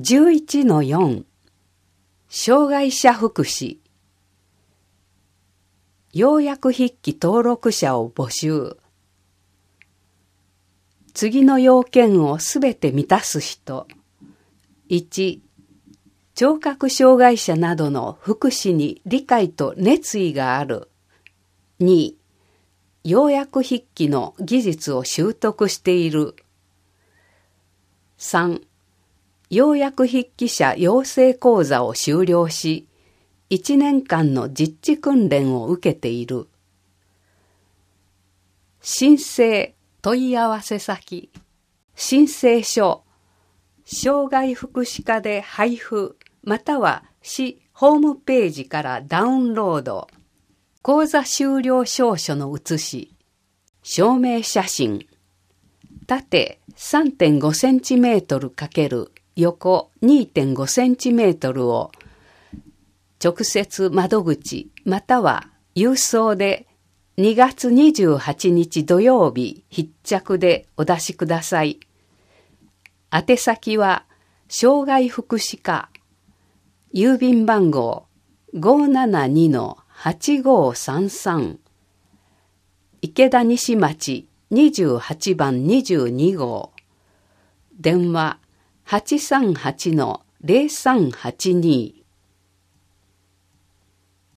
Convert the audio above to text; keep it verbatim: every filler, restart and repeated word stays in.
じゅういちのよん 障害者福祉要約筆記登録者を募集。次の要件をすべて満たす人。いち、聴覚障害者などの福祉に理解と熱意がある。に、要約筆記の技術を習得している。さん、要約筆記者養成講座を修了し、いちねんかんの実地訓練を受けている。申請問い合わせ先、申請書、障害福祉課で配布、または市ホームページからダウンロード。講座修了証書の写し、証明写真、縦 さんてんごセンチメートル×横 にてんごセンチメートルを直接窓口または郵送でにがつにじゅうはちにち土曜日必着でお出しください。宛先は障害福祉課、郵便番号 ごーななにのはちごーさんさん、池田西町にじゅうはちばんにじゅうにごう、電話 はちさんはちのゼロさんはちに。